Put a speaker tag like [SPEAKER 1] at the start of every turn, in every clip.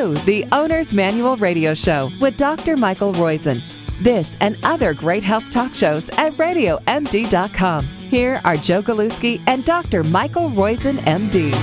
[SPEAKER 1] to the Owner's Manual Radio Show with Dr. Michael Roizen. This and other great health talk shows at RadioMD.com. Here are Joe Galuski and Dr. Michael Roizen, MD.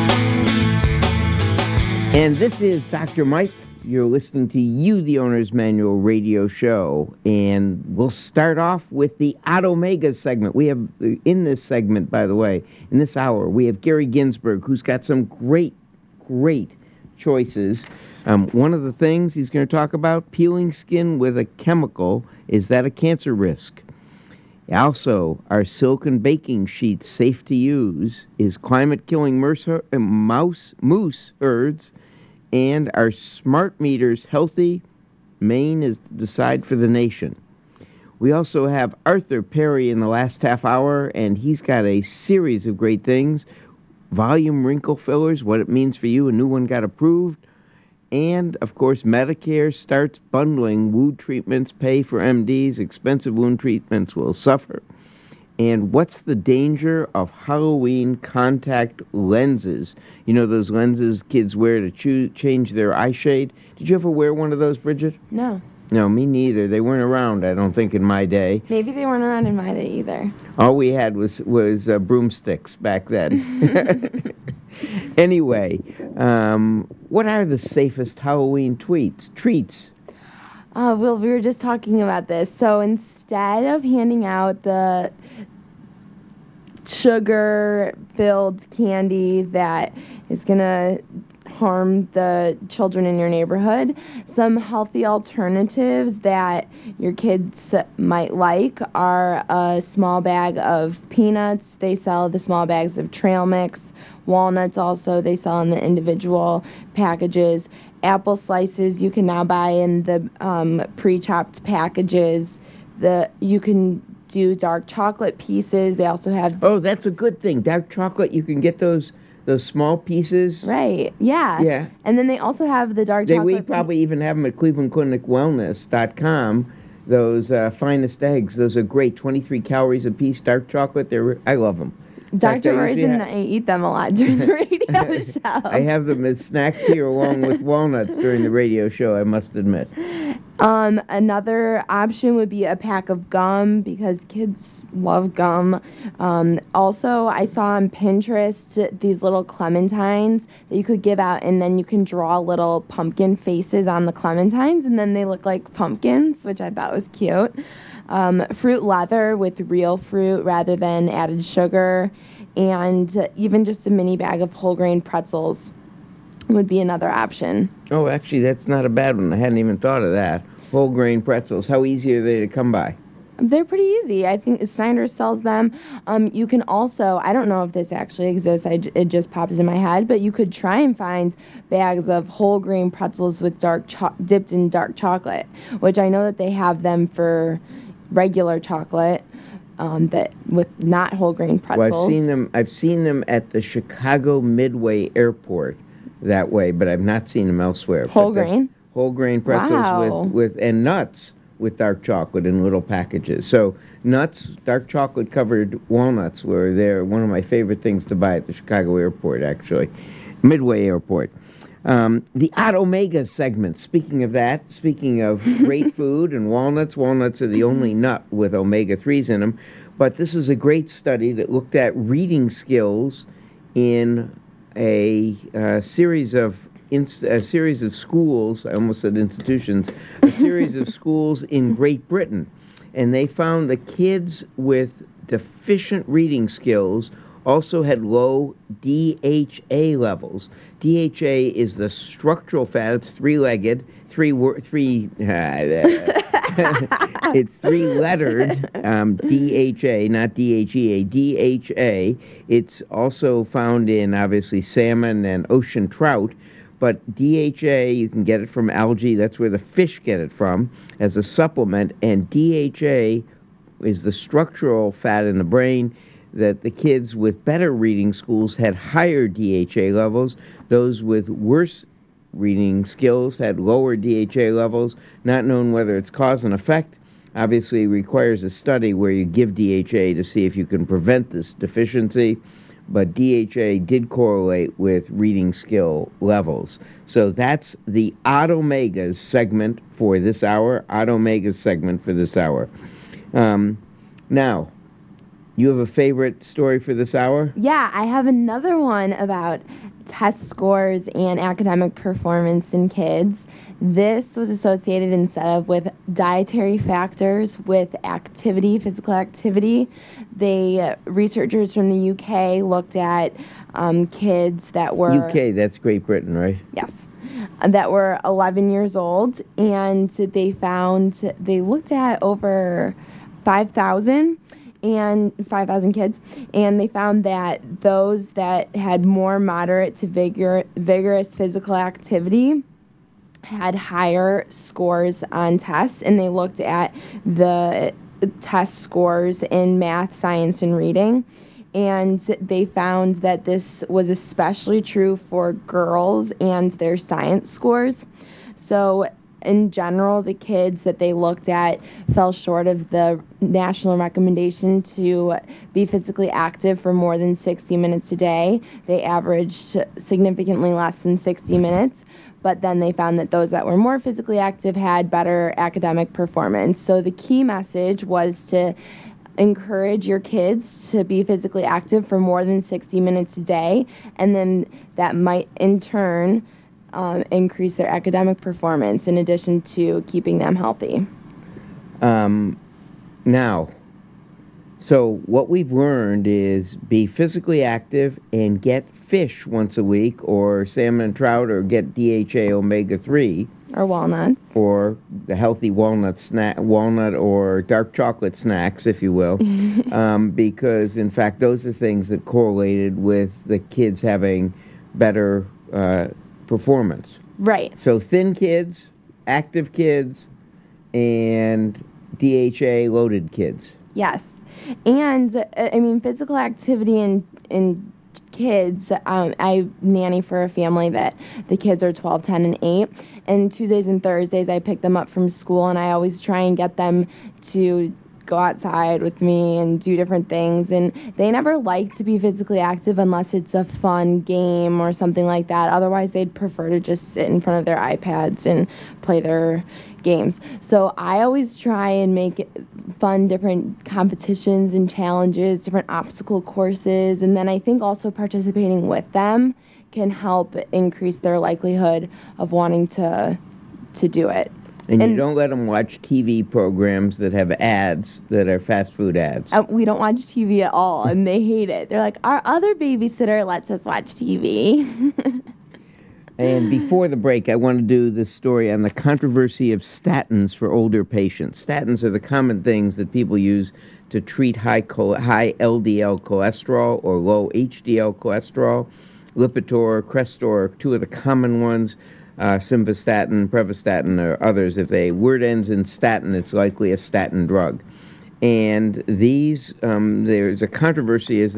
[SPEAKER 2] And this is Dr. Mike. You're listening to the Owner's Manual Radio Show. And we'll start off with the Automega segment. We have, in this segment, by the way, in this hour, we have Gary Ginsberg, who's got some great choices. One of the things he's going to talk about, peeling skin with a chemical, is that a cancer risk? Also, are silicone baking sheets safe to use? Is climate killing moose herds? And are smart meters healthy? Maine is to decide for the nation. We also have Arthur Perry in the last half hour, and he's got a series of great things. Volume wrinkle fillers, what it means for you, a new one got approved. And, of course, Medicare starts bundling wound treatments, pay for MDs, expensive wound treatments will suffer. And what's the danger of Halloween contact lenses? You know those lenses kids wear to change their eye shade? Did you ever wear one of those, Bridget?
[SPEAKER 3] No.
[SPEAKER 2] No, me neither. They weren't around, I don't think, in my day.
[SPEAKER 3] Maybe they weren't around in my day either.
[SPEAKER 2] All we had was broomsticks back then. Anyway, what are the safest Halloween treats?
[SPEAKER 3] Well, we were just talking about this. So instead of handing out the sugar-filled candy that is going to harm the children in your neighborhood, some healthy alternatives that your kids might like are a small bag of peanuts. They sell the small bags of trail mix. Walnuts also, they sell in the individual packages. Apple slices you can now buy in the pre-chopped packages. You can do dark chocolate pieces. They also have...
[SPEAKER 2] Oh, that's a good thing. Dark chocolate, you can get those small pieces.
[SPEAKER 3] Right, yeah.
[SPEAKER 2] Yeah.
[SPEAKER 3] And then they also have the dark chocolate...
[SPEAKER 2] We probably even have them at clevelandclinicwellness.com. Those finest eggs, those are great. 23 calories a piece, dark chocolate. I love them.
[SPEAKER 3] Dr. Roizen and I eat them a lot during the radio show.
[SPEAKER 2] I have them as snacks here along with walnuts during the radio show, I must admit.
[SPEAKER 3] Another option would be a pack of gum because kids love gum. Also, I saw on Pinterest these little clementines that you could give out, and then you can draw little pumpkin faces on the clementines, and then they look like pumpkins, which I thought was cute. Fruit leather with real fruit rather than added sugar, and even just a mini bag of whole grain pretzels would be another option.
[SPEAKER 2] Oh, actually, that's not a bad one. I hadn't even thought of that. Whole grain pretzels. How easy are they to come by?
[SPEAKER 3] They're pretty easy. I think Snyder's sells them. You can also, I don't know if this actually exists, it just pops in my head, but you could try and find bags of whole grain pretzels with dipped in dark chocolate, which I know that they have them for regular chocolate, that with not whole grain pretzels.
[SPEAKER 2] Well, I've seen them at the Chicago Midway Airport that way, but I've not seen them elsewhere.
[SPEAKER 3] Whole grain
[SPEAKER 2] pretzels.
[SPEAKER 3] Wow.
[SPEAKER 2] with and nuts with dark chocolate in little packages. So nuts, dark chocolate covered walnuts they're one of my favorite things to buy at the Chicago Airport, actually. Midway Airport. The Automega segment. Speaking of great food and walnuts are the only nut with omega-3s in them. But this is a great study that looked at reading skills in a series of schools. I almost said institutions. A series of schools in Great Britain, and they found the kids with deficient reading skills also had low DHA levels. DHA is the structural fat. It's three-legged, it's three-lettered, DHA, not DHEA, DHA. It's also found in, obviously, salmon and ocean trout, but DHA, you can get it from algae. That's where the fish get it from as a supplement, and DHA is the structural fat in the brain that the kids with better reading schools had higher DHA levels. Those with worse reading skills had lower DHA levels. Not known whether it's cause and effect. Obviously requires a study where you give DHA to see if you can prevent this deficiency. but DHA did correlate with reading skill levels. So that's the Odd Omegas segment for this hour. Odd Omegas segment for this hour. Now, you have a favorite story for this hour?
[SPEAKER 3] Yeah, I have another one about test scores and academic performance in kids. This was associated instead of with dietary factors with activity, physical activity. Researchers from the UK looked at kids that were...
[SPEAKER 2] UK, that's Great Britain, right?
[SPEAKER 3] Yes. That were 11 years old, and they looked at over 5,000 kids, and they found that those that had more moderate to vigorous physical activity had higher scores on tests, and they looked at the test scores in math, science, and reading, and they found that this was especially true for girls and their science scores. So in general, the kids that they looked at fell short of the national recommendation to be physically active for more than 60 minutes a day. They averaged significantly less than 60 minutes, but then they found that those that were more physically active had better academic performance. So the key message was to encourage your kids to be physically active for more than 60 minutes a day, and then that might in turn increase their academic performance in addition to keeping them healthy.
[SPEAKER 2] Now, so what we've learned is be physically active and get fish once a week, or salmon and trout, or get DHA omega-3.
[SPEAKER 3] Or walnuts.
[SPEAKER 2] Or the healthy walnut or dark chocolate snacks, if you will. Because, in fact, those are things that correlated with the kids having better performance.
[SPEAKER 3] Right.
[SPEAKER 2] So thin kids, active kids, and DHA-loaded kids.
[SPEAKER 3] Yes. And, I mean, physical activity in kids, I nanny for a family that the kids are 12, 10, and 8. And Tuesdays and Thursdays, I pick them up from school, and I always try and get them to go outside with me and do different things. And they never like to be physically active unless it's a fun game or something like that. Otherwise, they'd prefer to just sit in front of their iPads and play their games. So I always try and make fun different competitions and challenges, different obstacle courses. And then I think also participating with them can help increase their likelihood of wanting to do it.
[SPEAKER 2] And you don't let them watch TV programs that have ads that are fast food ads.
[SPEAKER 3] We don't watch TV at all, and they hate it. They're like, our other babysitter lets us watch TV.
[SPEAKER 2] And before the break, I want to do this story on the controversy of statins for older patients. Statins are the common things that people use to treat high LDL cholesterol or low HDL cholesterol. Lipitor, Crestor are two of the common ones. Simvastatin, Pravastatin, or others. If the word ends in statin, it's likely a statin drug. And these, there's a controversy as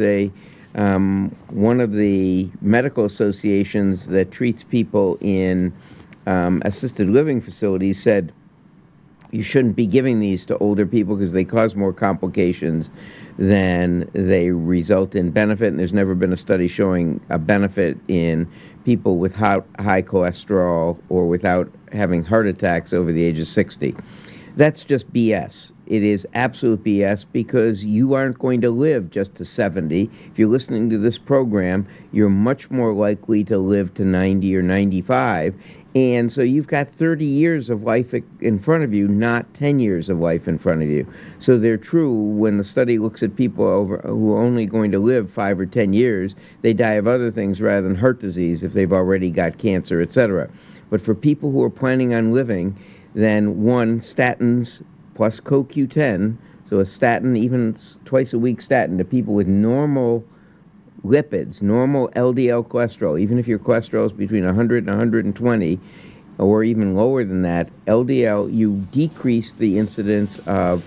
[SPEAKER 2] one of the medical associations that treats people in assisted living facilities said you shouldn't be giving these to older people because they cause more complications than they result in benefit. And there's never been a study showing a benefit in people with high cholesterol or without having heart attacks over the age of 60. That's just BS. It is absolute BS because you aren't going to live just to 70. If you're listening to this program, you're much more likely to live to 90 or 95. And so you've got 30 years of life in front of you, not 10 years of life in front of you. So they're true when the study looks at people who are only going to live 5 or 10 years, they die of other things rather than heart disease if they've already got cancer, etc. But for people who are planning on living, then statins plus CoQ10, so a statin, even twice a week statin to people with normal lipids, normal LDL cholesterol, even if your cholesterol is between 100 and 120, or even lower than that, LDL, you decrease the incidence of,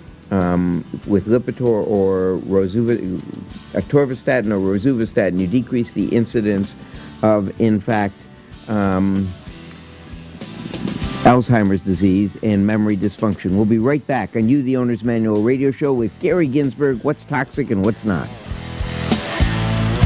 [SPEAKER 2] with Lipitor or atorvastatin or rosuvastatin, you decrease the incidence of, in fact, Alzheimer's disease and memory dysfunction. We'll be right back on You, the Owner's Manual radio show with Gary Ginsberg, what's toxic and what's not.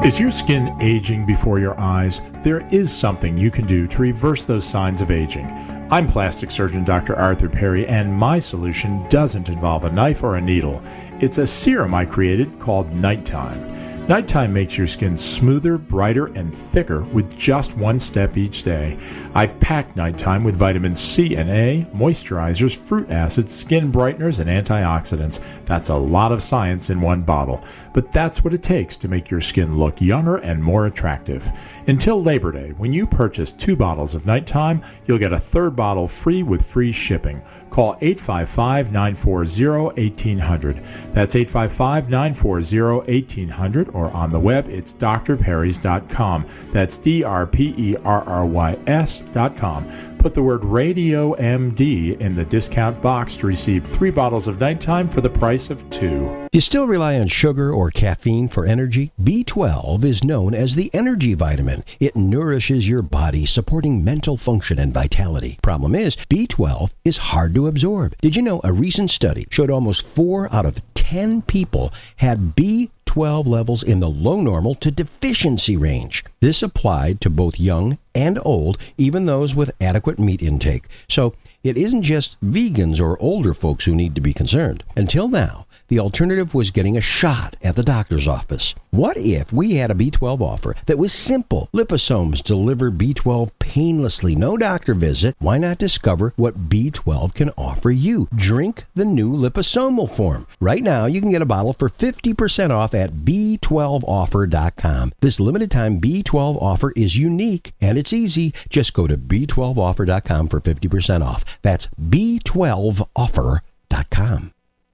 [SPEAKER 4] Is your skin aging before your eyes? There is something you can do to reverse those signs of aging. I'm plastic surgeon Dr. Arthur Perry, and my solution doesn't involve a knife or a needle. It's a serum I created called Nighttime. Nighttime makes your skin smoother, brighter, and thicker with just one step each day. I've packed Nighttime with vitamins C and A, moisturizers, fruit acids, skin brighteners, and antioxidants. That's a lot of science in one bottle. But that's what it takes to make your skin look younger and more attractive. Until Labor Day, when you purchase 2 bottles of Nighttime, you'll get a 3rd bottle free with free shipping. Call 855-940-1800. That's 855-940-1800, or on the web, it's drperrys.com. That's DRPERRYS.com. Put the word Radio MD in the discount box to receive 3 bottles of Nighttime for the price of 2.
[SPEAKER 5] You still rely on sugar or caffeine for energy? B12 is known as the energy vitamin. It nourishes your body, supporting mental function and vitality. Problem is, B12 is hard to absorb. Did you know a recent study showed almost 4 out of 10 people had B12 levels in the low normal to deficiency range? This applied to both young and old, even those with adequate meat intake. So it isn't just vegans or older folks who need to be concerned. Until now, the alternative was getting a shot at the doctor's office. What if we had a B12 offer that was simple? Liposomes deliver B12 painlessly, no doctor visit. Why not discover what B12 can offer you? Drink the new liposomal form. Right now, you can get a bottle for 50% off at B12offer.com. This limited time B12 offer is unique and it's easy. Just go to B12offer.com for 50% off. That's B12offer.com.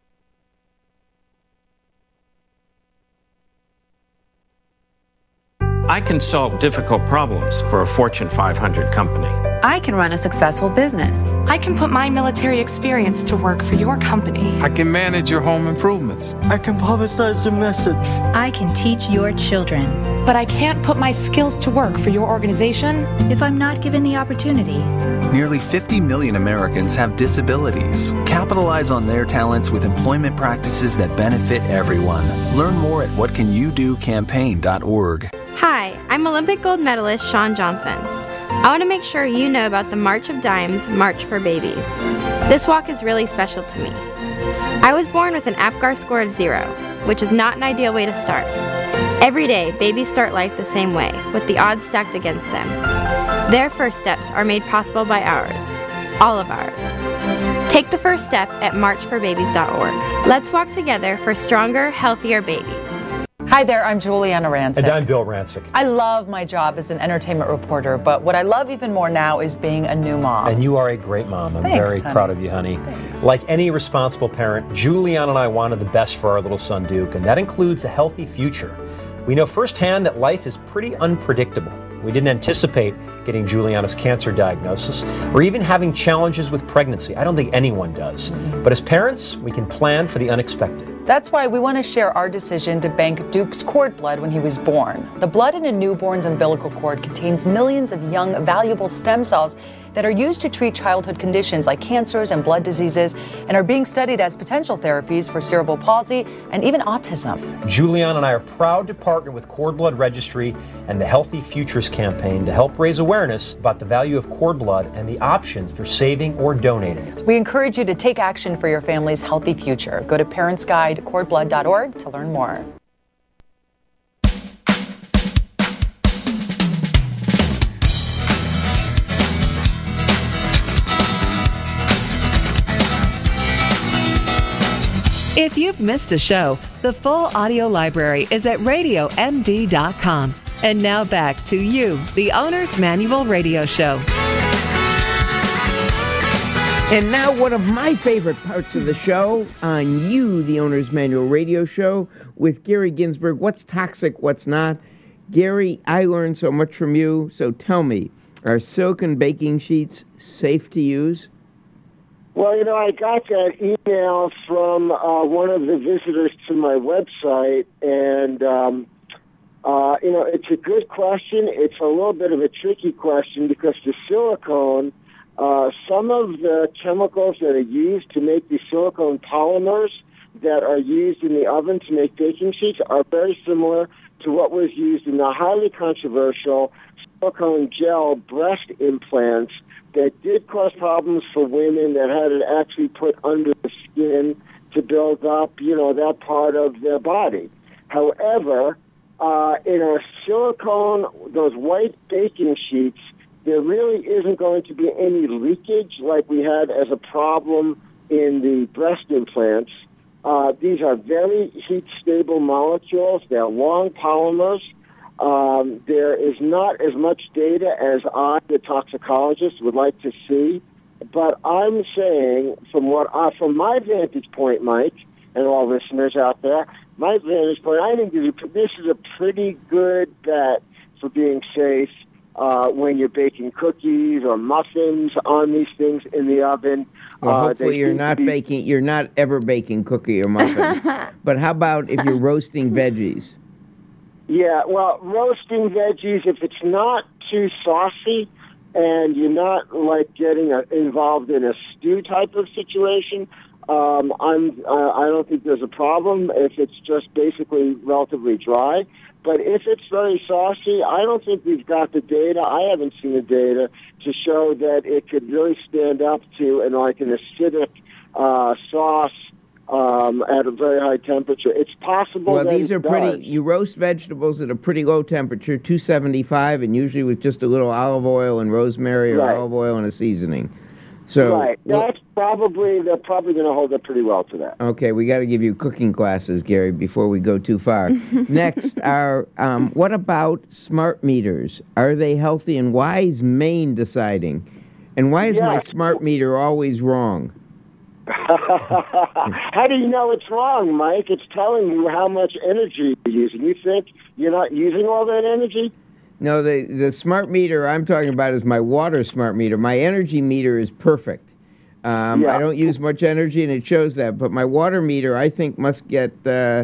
[SPEAKER 6] I can solve difficult problems for a Fortune 500 company.
[SPEAKER 7] I can run a successful business.
[SPEAKER 8] I can put my military experience to work for your company.
[SPEAKER 9] I can manage your home improvements.
[SPEAKER 10] I can publicize your message.
[SPEAKER 11] I can teach your children.
[SPEAKER 8] But I can't put my skills to work for your organization
[SPEAKER 11] if I'm not given the opportunity.
[SPEAKER 12] Nearly 50 million Americans have disabilities. Capitalize on their talents with employment practices that benefit everyone. Learn more at whatcanyoudocampaign.org.
[SPEAKER 13] Hi, I'm Olympic gold medalist Shawn Johnson. I want to make sure you know about the March of Dimes March for Babies. This walk is really special to me. I was born with an APGAR score of 0, which is not an ideal way to start. Every day, babies start life the same way, with the odds stacked against them. Their first steps are made possible by ours, all of ours. Take the first step at marchforbabies.org. Let's walk together for stronger, healthier babies.
[SPEAKER 14] Hi there, I'm Juliana Rancic.
[SPEAKER 15] And I'm Bill Rancic.
[SPEAKER 14] I love my job as an entertainment reporter, but what I love even more now is being a new mom.
[SPEAKER 15] And you are a great mom. I'm
[SPEAKER 14] Thanks,
[SPEAKER 15] very
[SPEAKER 14] honey.
[SPEAKER 15] proud of you, honey. Thanks. Like any responsible parent, Juliana and I wanted the best for our little son, Duke, and that includes a healthy future. We know firsthand that life is pretty unpredictable. We didn't anticipate getting Juliana's cancer diagnosis or even having challenges with pregnancy. I don't think anyone does. But as parents, we can plan for the unexpected.
[SPEAKER 14] That's why we want to share our decision to bank Duke's cord blood when he was born. The blood in a newborn's umbilical cord contains millions of young, valuable stem cells that are used to treat childhood conditions like cancers and blood diseases and are being studied as potential therapies for cerebral palsy and even autism.
[SPEAKER 15] Juliana and I are proud to partner with Cord Blood Registry and the Healthy Futures campaign to help raise awareness about the value of cord blood and the options for saving or donating it.
[SPEAKER 14] We encourage you to take action for your family's healthy future. Go to parentsguidecordblood.org to learn more.
[SPEAKER 1] If you've missed a show, the full audio library is at RadioMD.com. And now back to you, the Owner's Manual Radio Show.
[SPEAKER 2] And now one of my favorite parts of the show, on You, the Owner's Manual Radio Show, with Gary Ginsberg. What's toxic, what's not? Gary, I learned so much from you, so tell me, are silicone baking sheets safe to use?
[SPEAKER 16] Well, you know, I got that email from one of the visitors to my website, and, you know, it's a good question. It's a little bit of a tricky question because the silicone, some of the chemicals that are used to make the silicone polymers that are used in the oven to make baking sheets are very similar to what was used in the highly controversial silicone gel breast implants that did cause problems for women that had it actually put under the skin to build up, that part of their body. However, in our silicone, those white baking sheets, there really isn't going to be any leakage like we had as a problem in the breast implants. These are very heat-stable molecules. They're long polymers. There is not as much data as I, the toxicologist, would like to see. But I'm saying, from my vantage point, Mike, and all listeners out there, my vantage point, I think this is a pretty good bet for being safe when you're baking cookies or muffins on these things in the oven.
[SPEAKER 2] Well, hopefully you're not ever baking cookie or muffins. But how about if you're roasting veggies?
[SPEAKER 16] Yeah, well, roasting veggies, if it's not too saucy and you're not getting involved in a stew type of situation, I don't think there's a problem if it's just basically relatively dry. But if it's very saucy, I don't think we've got the data. I haven't seen the data to show that it could really stand up to an acidic sauce at a very high temperature. It's possible.
[SPEAKER 2] Well,
[SPEAKER 16] that
[SPEAKER 2] these are pretty.
[SPEAKER 16] does.
[SPEAKER 2] You roast vegetables at a pretty low temperature, 275, and usually with just a little olive oil and rosemary or olive oil and a seasoning. So
[SPEAKER 16] right, they're probably going to hold up pretty well to that.
[SPEAKER 2] Okay, we got to give you cooking classes, Gary, before we go too far. Next, what about smart meters? Are they healthy, and why is Maine deciding? And why is my smart meter always wrong?
[SPEAKER 16] How do you know it's wrong, Mike? It's telling you how much energy you're using. You think you're not using all that energy?
[SPEAKER 2] No, the smart meter I'm talking about is my water smart meter. My energy meter is perfect. I don't use much energy, and it shows that. But my water meter, I think, must get...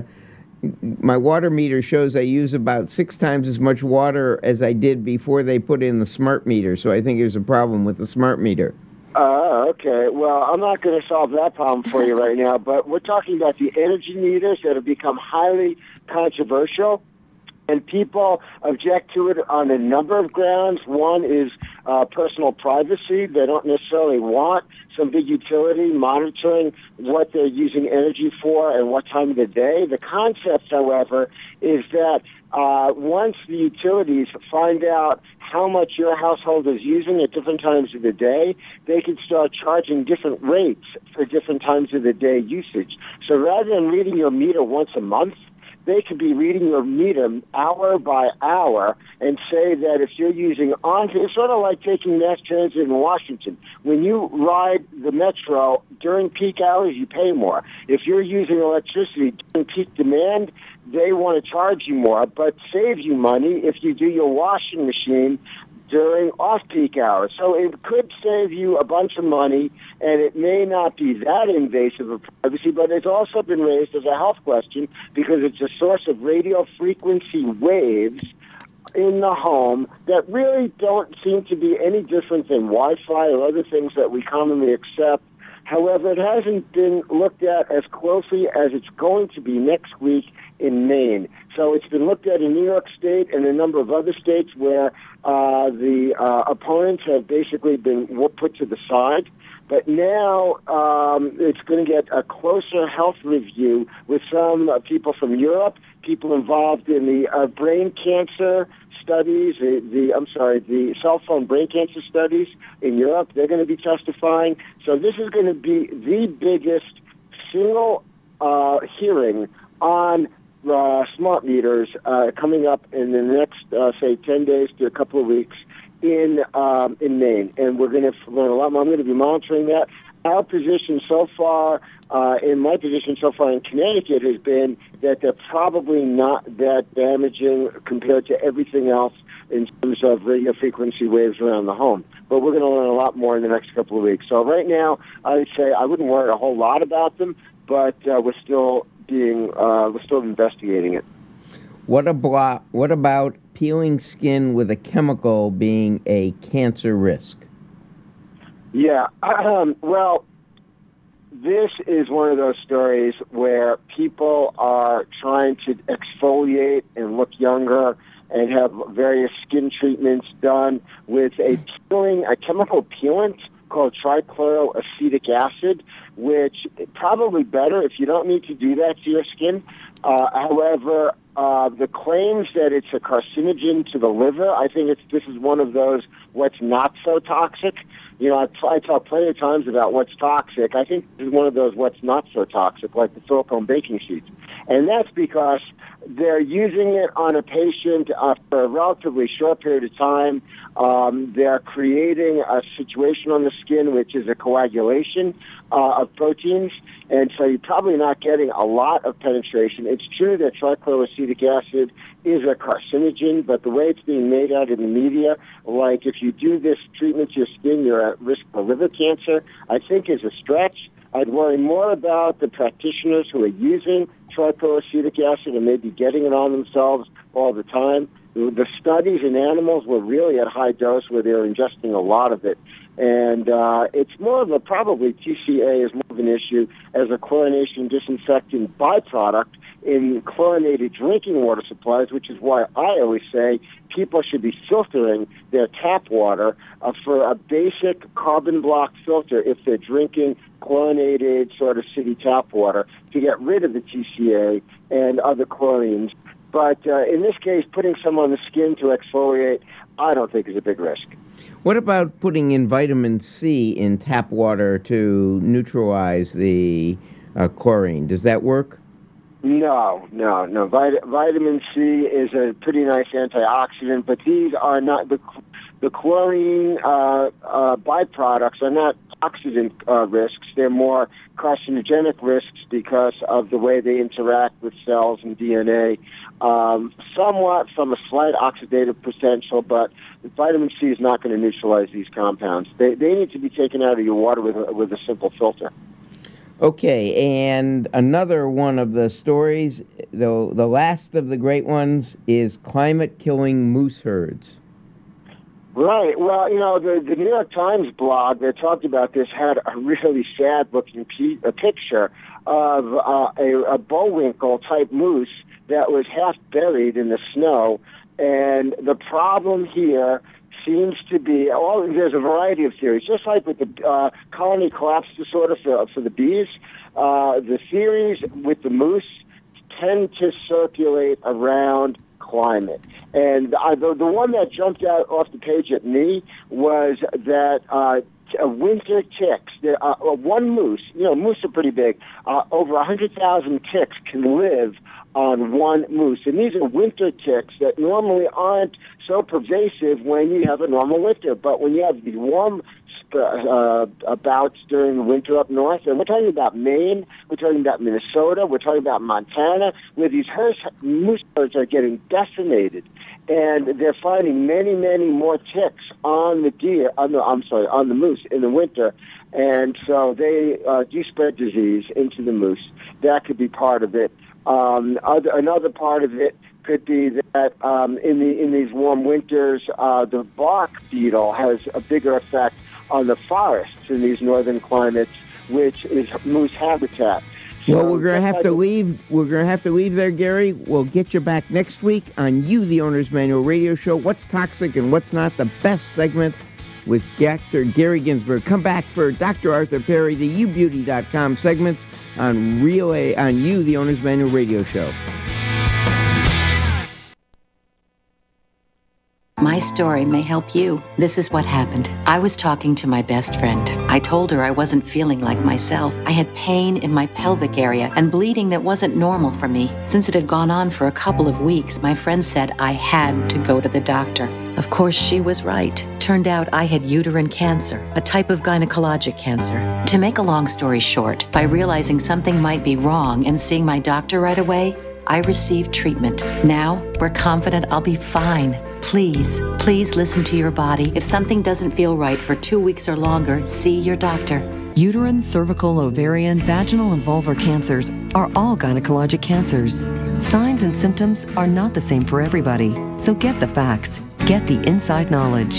[SPEAKER 2] my water meter shows I use about 6 times as much water as I did before they put in the smart meter. So I think there's a problem with the smart meter.
[SPEAKER 16] Okay. Well, I'm not going to solve that problem for you right now, but we're talking about the energy meters that have become highly controversial. And people object to it on a number of grounds. One is personal privacy. They don't necessarily want some big utility monitoring what they're using energy for and what time of the day. The concept, however, is that once the utilities find out how much your household is using at different times of the day, they can start charging different rates for different times of the day usage. So rather than reading your meter once a month, they could be reading your meter hour by hour and say that if you're using it's sort of like taking mass transit in Washington. When you ride the metro during peak hours, you pay more. If you're using electricity during peak demand, they want to charge you more, but save you money if you do your washing machine during off-peak hours. So it could save you a bunch of money, and it may not be that invasive of privacy, but it's also been raised as a health question because it's a source of radio frequency waves in the home that really don't seem to be any different than Wi-Fi or other things that we commonly accept. However, it hasn't been looked at as closely as it's going to be next week in Maine. So it's been looked at in New York State and a number of other states where the opponents have basically been put to the side. But now it's going to get a closer health review with some people from Europe, people involved in the brain cancer studies, the cell phone brain cancer studies in Europe. They're going to be testifying. So this is going to be the biggest single hearing on smart meters coming up in the next, say, 10 days to a couple of weeks in Maine. And we're going to learn a lot more. I'm going to be monitoring that. Our position so far, in my position so far in Connecticut, has been that they're probably not that damaging compared to everything else in terms of radio frequency waves around the home. But we're going to learn a lot more in the next couple of weeks. So right now, I would say I wouldn't worry a whole lot about them, but we're still investigating it.
[SPEAKER 2] What about peeling skin with a chemical being a cancer risk?
[SPEAKER 16] Yeah, well, this is one of those stories where people are trying to exfoliate and look younger and have various skin treatments done with a chemical peelant called trichloroacetic acid, which is probably better if you don't need to do that to your skin. However, the claims that it's a carcinogen to the liver, I think this is one of those what's not so toxic. You know, I talk plenty of times about what's toxic. I think this is one of those what's not so toxic, like the silicone baking sheets. And that's because they're using it on a patient for a relatively short period of time. They're creating a situation on the skin which is a coagulation of proteins, and so you're probably not getting a lot of penetration. It's true that trichloroacetic acid is a carcinogen, but the way it's being made out in the media, like if you do this treatment to your skin, you're at risk for liver cancer, I think is a stretch. I'd worry more about the practitioners who are using trichloroacetic acid and maybe getting it on themselves all the time. The studies in animals were really at high dose where they were ingesting a lot of it. And it's more of probably TCA is more of an issue as a chlorination disinfectant byproduct in chlorinated drinking water supplies, which is why I always say people should be filtering their tap water for a basic carbon block filter if they're drinking chlorinated sort of city tap water to get rid of the TCA and other chlorines. But in this case, putting some on the skin to exfoliate, I don't think is a big risk.
[SPEAKER 2] What about putting in vitamin C in tap water to neutralize the chlorine? Does that work?
[SPEAKER 16] No. Vitamin C is a pretty nice antioxidant, but these are not the chlorine byproducts are not oxidant risks. They're more carcinogenic risks because of the way they interact with cells and DNA. Somewhat from a slight oxidative potential, but vitamin C is not going to neutralize these compounds. They need to be taken out of your water with a simple filter.
[SPEAKER 2] Okay, and another one of the stories, the last of the great ones, is climate killing moose herds.
[SPEAKER 16] Right. Well, you know, the New York Times blog that talked about this had a really sad-looking picture of a Bullwinkle-type moose that was half buried in the snow. And the problem here seems to be, there's a variety of theories. Just like with the colony collapse disorder for the bees, the theories with the moose tend to circulate around climate. And the one that jumped out off the page at me was that winter ticks. One moose, you know, moose are pretty big. Over 100,000 ticks can live on one moose. And these are winter ticks that normally aren't so pervasive when you have a normal winter. But when you have these warm bouts during the winter up north, and we're talking about Maine, we're talking about Minnesota, we're talking about Montana, where these moose herds are getting decimated. And they're finding many, many more ticks on the moose in the winter. And so they do spread disease into the moose. That could be part of it. Another part of it could be that in these warm winters, the bark beetle has a bigger effect on the forests in these northern climates, which is moose habitat.
[SPEAKER 2] Well, we're going to have to leave. We're going to have to leave there, Gary. We'll get you back next week on The Owner's Manual Radio Show. What's toxic and what's not? The best segment with Dr. Gary Ginsberg. Come back for Dr. Arthur Perry, the YouBeauty.com segments on The Owner's Manual Radio Show.
[SPEAKER 17] My story may help you. This is what happened. I was talking to my best friend. I told her I wasn't feeling like myself. I had pain in my pelvic area and bleeding that wasn't normal for me. Since it had gone on for a couple of weeks, my friend said I had to go to the doctor. Of course, she was right. Turned out I had uterine cancer, a type of gynecologic cancer. To make a long story short, by realizing something might be wrong and seeing my doctor right away, I received treatment. Now, we're confident I'll be fine. Please listen to your body. If something doesn't feel right for 2 weeks or longer, see your doctor.
[SPEAKER 18] Uterine, cervical, ovarian, vaginal, and vulvar cancers are all gynecologic cancers. Signs and symptoms are not the same for everybody, so get the facts. Get the inside knowledge.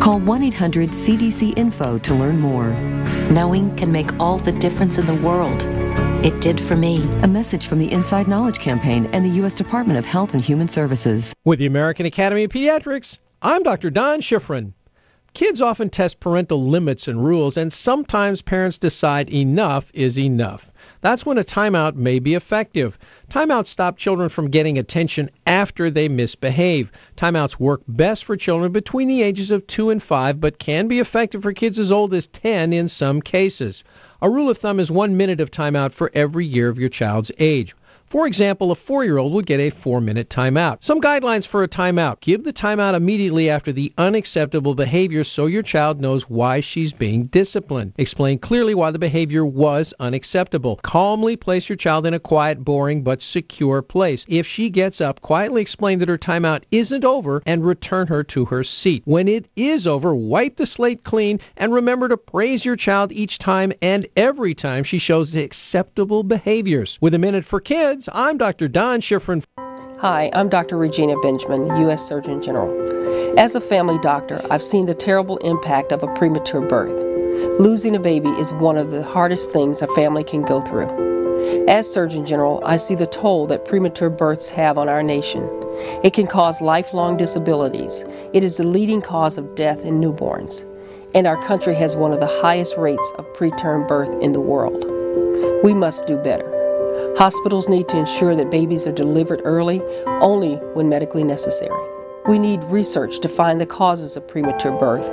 [SPEAKER 18] Call 1-800-CDC-INFO to learn more.
[SPEAKER 17] Knowing can make all the difference in the world. It did for me.
[SPEAKER 18] A message from the Inside Knowledge Campaign and the U.S. Department of Health and Human Services.
[SPEAKER 19] With the American Academy of Pediatrics, I'm Dr. Don Schifrin. Kids often test parental limits and rules, and sometimes parents decide enough is enough. That's when a timeout may be effective. Timeouts stop children from getting attention after they misbehave. Timeouts work best for children between the ages of 2 and 5, but can be effective for kids as old as 10 in some cases. A rule of thumb is 1 minute of timeout for every year of your child's age. For example, a 4-year-old would get a 4-minute timeout. Some guidelines for a timeout. Give the timeout immediately after the unacceptable behavior so your child knows why she's being disciplined. Explain clearly why the behavior was unacceptable. Calmly place your child in a quiet, boring, but secure place. If she gets up, quietly explain that her timeout isn't over and return her to her seat. When it is over, wipe the slate clean and remember to praise your child each time and every time she shows acceptable behaviors. With a Minute for Kids, I'm Dr. Don Schifrin.
[SPEAKER 20] Hi, I'm Dr. Regina Benjamin, U.S. Surgeon General. As a family doctor, I've seen the terrible impact of a premature birth. Losing a baby is one of the hardest things a family can go through. As Surgeon General, I see the toll that premature births have on our nation. It can cause lifelong disabilities. It is the leading cause of death in newborns. And our country has one of the highest rates of preterm birth in the world. We must do better. Hospitals need to ensure that babies are delivered early, only when medically necessary. We need research to find the causes of premature birth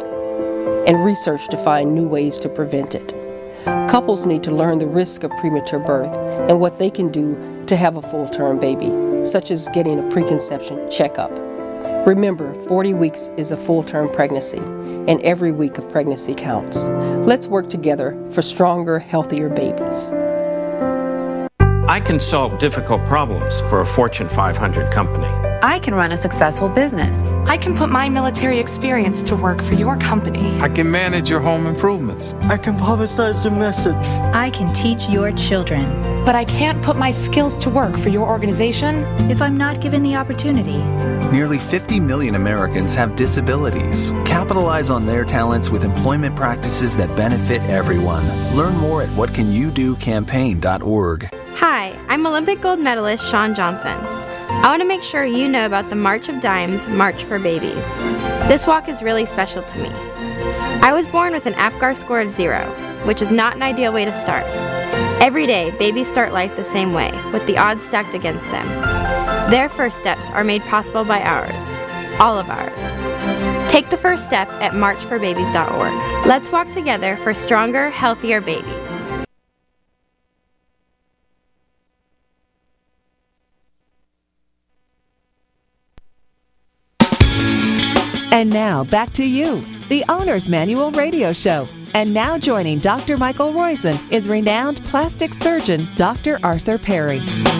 [SPEAKER 20] and research to find new ways to prevent it. Couples need to learn the risk of premature birth and what they can do to have a full-term baby, such as getting a preconception checkup. Remember, 40 weeks is a full-term pregnancy, and every week of pregnancy counts. Let's work together for stronger, healthier babies.
[SPEAKER 6] I can solve difficult problems for a Fortune 500 company.
[SPEAKER 7] I can run a successful business.
[SPEAKER 8] I can put my military experience to work for your company.
[SPEAKER 9] I can manage your home improvements.
[SPEAKER 10] I can publicize a message.
[SPEAKER 11] I can teach your children.
[SPEAKER 8] But I can't put my skills to work for your organization
[SPEAKER 11] if I'm not given the opportunity.
[SPEAKER 12] Nearly 50 million Americans have disabilities. Capitalize on their talents with employment practices that benefit everyone. Learn more at whatcanyoudocampaign.org.
[SPEAKER 13] Hi, I'm Olympic gold medalist Shawn Johnson. I want to make sure you know about the March of Dimes, March for Babies. This walk is really special to me. I was born with an APGAR score of 0, which is not an ideal way to start. Every day, babies start life the same way, with the odds stacked against them. Their first steps are made possible by ours, all of ours. Take the first step at marchforbabies.org. Let's walk together for stronger, healthier babies.
[SPEAKER 1] And now, back to you, the Owner's Manual Radio Show. And now joining Dr. Michael Roizen is renowned plastic surgeon Dr. Arthur Perry.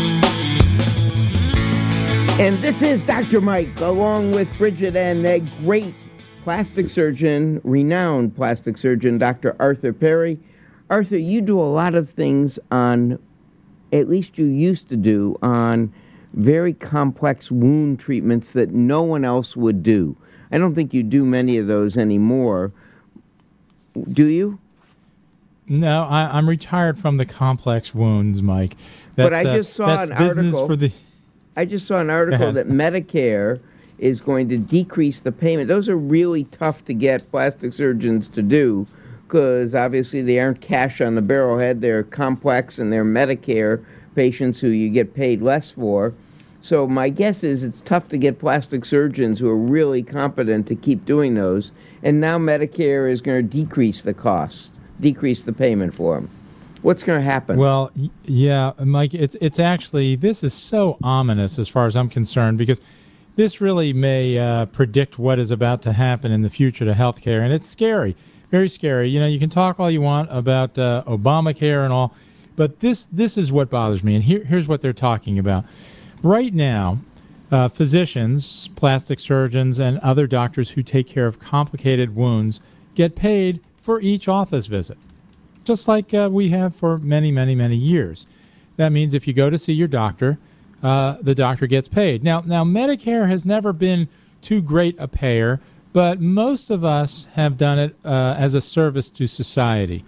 [SPEAKER 2] And this is Dr. Mike, along with Bridget and the great plastic surgeon, renowned plastic surgeon, Dr. Arthur Perry. Arthur, you do a lot of things on, at least you used to do, on very complex wound treatments that no one else would do. I don't think you do many of those anymore. Do you?
[SPEAKER 21] No, I'm retired from the complex wounds, Mike.
[SPEAKER 2] But I just saw an article. I just saw an article that Medicare is going to decrease the payment. Those are really tough to get plastic surgeons to do because obviously they aren't cash on the barrelhead. They're complex and they're Medicare patients who you get paid less for. So my guess is it's tough to get plastic surgeons who are really competent to keep doing those. And now Medicare is going to decrease the cost, decrease the payment for them. What's going to happen?
[SPEAKER 21] Well, yeah, Mike, it's actually, this is so ominous as far as I'm concerned, because this really may predict what is about to happen in the future to healthcare. And it's scary, very scary. You know, you can talk all you want about Obamacare and all, but this is what bothers me. And here's what they're talking about. Right now, physicians, plastic surgeons, and other doctors who take care of complicated wounds get paid for each office visit, just like we have for many, many, many years. That means if you go to see your doctor, the doctor gets paid. Now, Medicare has never been too great a payer, but most of us have done it as a service to society.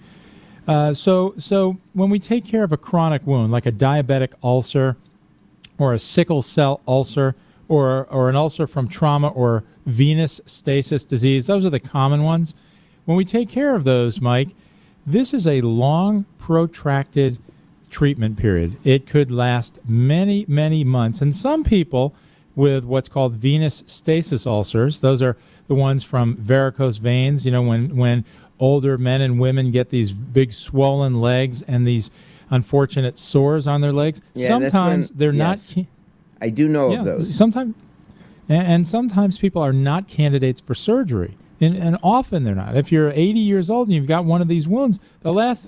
[SPEAKER 21] So when we take care of a chronic wound, like a diabetic ulcer or a sickle cell ulcer or an ulcer from trauma or venous stasis disease, those are the common ones. When we take care of those, Mike, this is a long, protracted treatment period. It could last many, many months. And some people with what's called venous stasis ulcers, those are the ones from varicose veins, when older men and women get these big swollen legs and these unfortunate sores on their legs.
[SPEAKER 2] Yeah,
[SPEAKER 21] sometimes they're not.
[SPEAKER 2] I do know of those.
[SPEAKER 21] Sometimes, and sometimes people are not candidates for surgery, and often they're not. If you're 80 years old and you've got one of these wounds, the last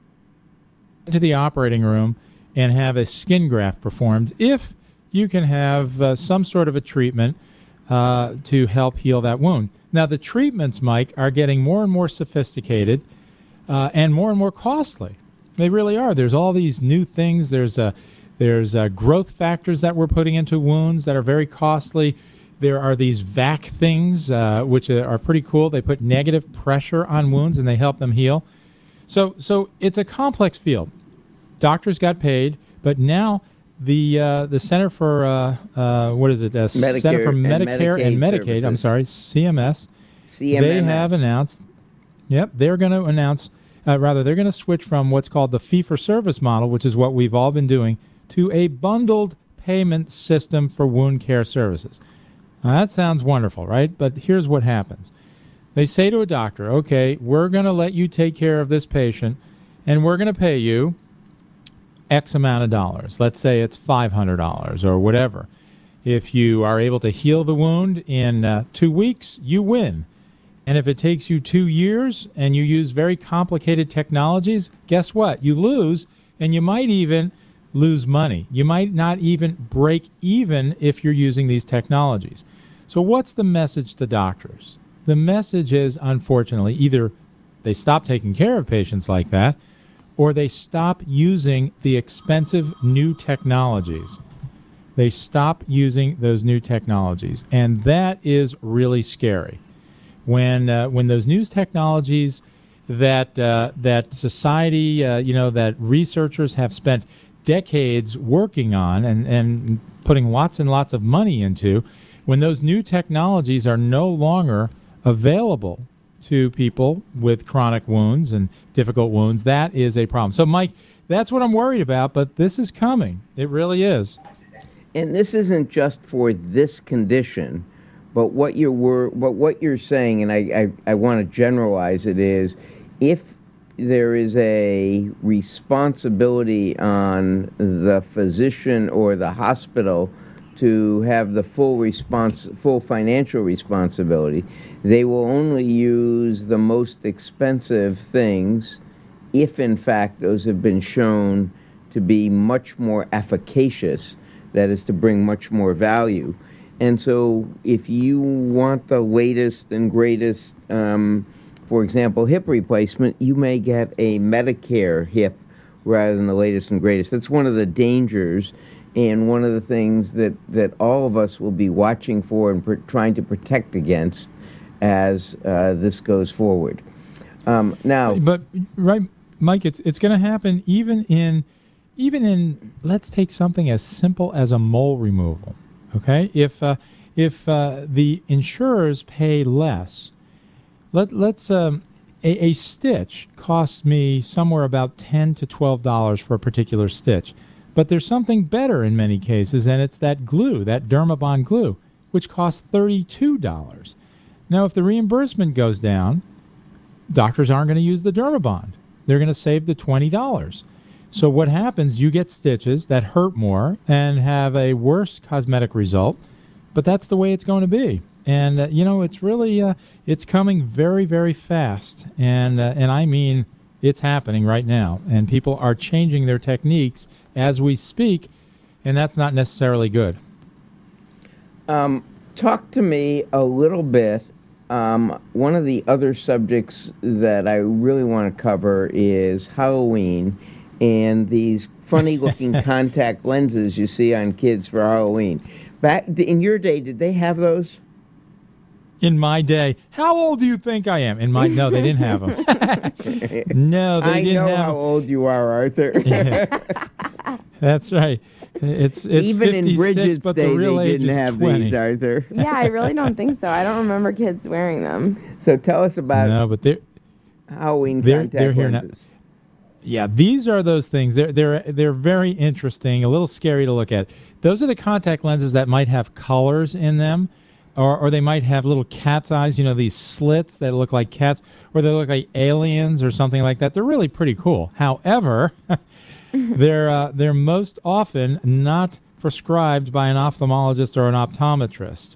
[SPEAKER 21] to the operating room and have a skin graft performed if you can have some sort of a treatment to help heal that wound. Now, the treatments, Mike, are getting more and more sophisticated and more costly. They really are. There's all these new things. There's growth factors that we're putting into wounds that are very costly. There are these VAC things, which are pretty cool. They put negative pressure on wounds and they help them heal. So it's a complex field. Doctors got paid, but now the Center for what is it?
[SPEAKER 2] Medicare
[SPEAKER 21] Center for Medicare and Medicaid.
[SPEAKER 2] Services.
[SPEAKER 21] I'm sorry, CMS. They have announced. Yep, they're going to announce. They're going to switch from what's called the fee-for-service model, which is what we've all been doing, to a bundled payment system for wound care services. Now, that sounds wonderful, right? But here's what happens. They say to a doctor, okay, we're going to let you take care of this patient, and we're going to pay you X amount of dollars. Let's say it's $500 or whatever. If you are able to heal the wound in 2 weeks, you win. And if it takes you 2 years and you use very complicated technologies, guess what? You lose, and you might even lose money. You might not even break even if you're using these technologies. So what's the message to doctors? The message is, unfortunately, either they stop taking care of patients like that, or they stop using the expensive new technologies. They stop using those new technologies, and that is really scary. When those new technologies that society, that researchers have spent decades working on and putting lots and lots of money into, when those new technologies are no longer available to people with chronic wounds and difficult wounds, that is a problem. So, Mike, that's what I'm worried about, but this is coming. It really is.
[SPEAKER 2] And this isn't just for this condition, but what you're saying, and I want to generalize it, is if there is a responsibility on the physician or the hospital to have the full financial responsibility, they will only use the most expensive things if, in fact, those have been shown to be much more efficacious, that is, to bring much more value. And so if you want the latest and greatest, for example, hip replacement, you may get a Medicare hip rather than the latest and greatest. That's one of the dangers and one of the things that all of us will be watching for and trying to protect against as this goes forward. Now,
[SPEAKER 21] but right, Mike, it's going to happen even in let's take something as simple as a mole removal. Okay, if the insurers pay less, let's a stitch costs me somewhere about $10 to $12 for a particular stitch. But there's something better in many cases, and it's that glue, that Dermabond glue, which costs $32. Now, if the reimbursement goes down, doctors aren't going to use the Dermabond. They're going to save the $20. So what happens, you get stitches that hurt more and have a worse cosmetic result, but that's the way it's going to be. And, it's really, it's coming very, very fast. And I mean, it's happening right now. And people are changing their techniques as we speak, and that's not necessarily good.
[SPEAKER 2] Talk to me a little bit. One of the other subjects that I really want to cover is Halloween and these funny-looking contact lenses you see on kids for Halloween. Back in your day, did they have those?
[SPEAKER 21] In my day, how old do you think I am? No, they didn't have them. No, they didn't have them.
[SPEAKER 2] I know how old you are, Arthur.
[SPEAKER 21] That's right. It's
[SPEAKER 2] even
[SPEAKER 21] 56,
[SPEAKER 2] in Bridget's
[SPEAKER 21] but
[SPEAKER 2] day,
[SPEAKER 21] the real
[SPEAKER 2] they
[SPEAKER 21] age
[SPEAKER 2] didn't
[SPEAKER 21] is
[SPEAKER 2] have
[SPEAKER 21] 20.
[SPEAKER 2] these, Arthur.
[SPEAKER 3] Yeah, I really don't think so. I don't remember kids wearing them.
[SPEAKER 2] So tell us about Halloween contact
[SPEAKER 21] here
[SPEAKER 2] lenses.
[SPEAKER 21] now. Yeah, these are those things. They're very interesting, a little scary to look at. Those are the contact lenses that might have colors in them, or they might have little cat's eyes, these slits that look like cats, or they look like aliens or something like that. They're really pretty cool. However, they're most often not prescribed by an ophthalmologist or an optometrist.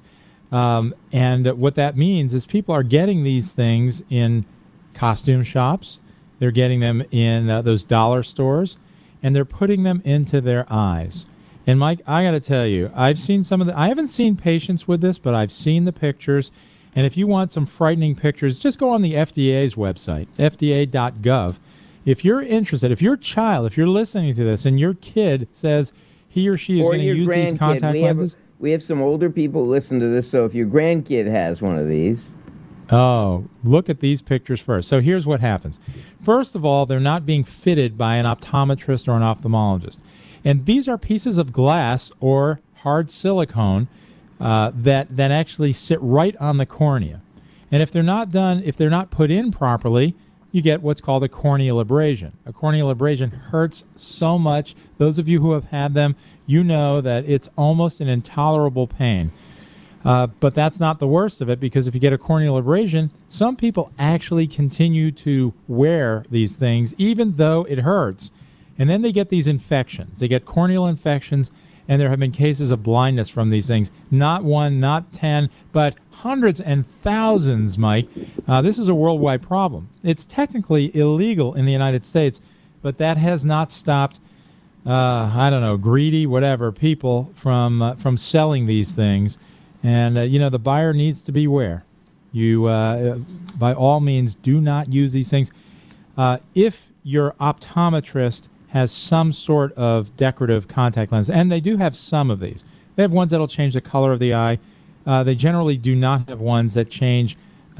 [SPEAKER 21] And what that means is people are getting these things in costume shops. They're getting them in those dollar stores, and they're putting them into their eyes. And Mike, I got to tell you, I've seen I haven't seen patients with this, but I've seen the pictures. And if you want some frightening pictures, just go on the FDA's website, fda.gov. If you're interested, if you're listening to this and your kid says he or she is going to use these contact lenses.
[SPEAKER 2] We have some older people who listen to this, so if your grandkid has one of these.
[SPEAKER 21] Oh, look at these pictures first. So here's what happens. First of all, they're not being fitted by an optometrist or an ophthalmologist. And these are pieces of glass or hard silicone that actually sit right on the cornea. And if they're not put in properly, you get what's called a corneal abrasion. A corneal abrasion hurts so much. Those of you who have had them, you know that it's almost an intolerable pain. But that's not the worst of it, because if you get a corneal abrasion, some people actually continue to wear these things even though it hurts. And then they get these infections. They get corneal infections, and there have been cases of blindness from these things. Not 1, not 10, but hundreds and thousands, Mike. This is a worldwide problem. It's technically illegal in the United States, but that has not stopped, greedy, whatever, people from selling these things. And, the buyer needs to beware. You, by all means, do not use these things. If your optometrist has some sort of decorative contact lens, and they do have some of these. They have ones that will change the color of the eye. They generally do not have ones that change,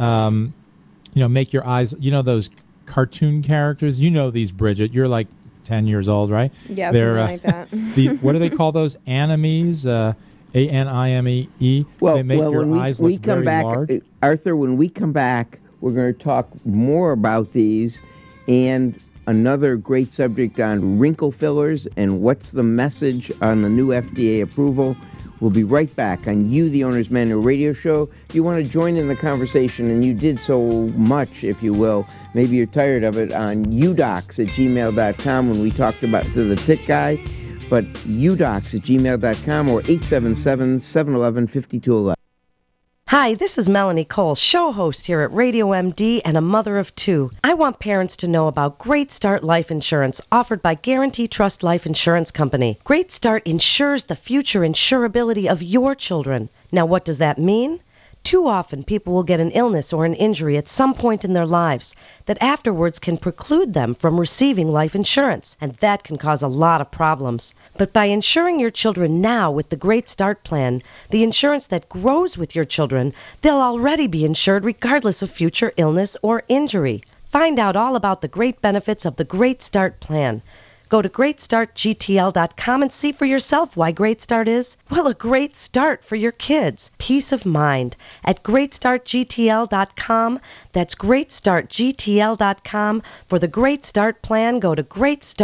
[SPEAKER 21] make your eyes, those cartoon characters. These, Bridget. You're like 10 years old, right?
[SPEAKER 3] Yeah, something like that.
[SPEAKER 21] What do they call those? Animes? A-N-I-M-E-E.
[SPEAKER 2] Well,
[SPEAKER 21] they make your
[SPEAKER 2] when
[SPEAKER 21] eyes
[SPEAKER 2] we
[SPEAKER 21] look
[SPEAKER 2] come
[SPEAKER 21] very
[SPEAKER 2] back,
[SPEAKER 21] large.
[SPEAKER 2] Arthur, when we come back, we're going to talk more about these and another great subject on wrinkle fillers and what's the message on the new FDA approval. We'll be right back on You, the Owner's Manual radio show. If you want to join in the conversation, and you did so much, if you will, maybe you're tired of it, on udocs@gmail.com when we talked about to the tit guy, but udocs@gmail.com or 877-711-5211.
[SPEAKER 22] Hi, this is Melanie Cole, show host here at Radio MD and a mother of two. I want parents to know about Great Start Life Insurance offered by Guarantee Trust Life Insurance Company. Great Start insures the future insurability of your children. Now, what does that mean? Too often, people will get an illness or an injury at some point in their lives that afterwards can preclude them from receiving life insurance, and that can cause a lot of problems. But by insuring your children now with the Great Start Plan, the insurance that grows with your children, they'll already be insured regardless of future illness or injury. Find out all about the great benefits of the Great Start Plan. Go to GreatStartGTL.com and see for yourself why Great Start is, well, a great start for your kids. Peace of mind at GreatStartGTL.com. That's GreatStartGTL.com. For the Great Start Plan, go to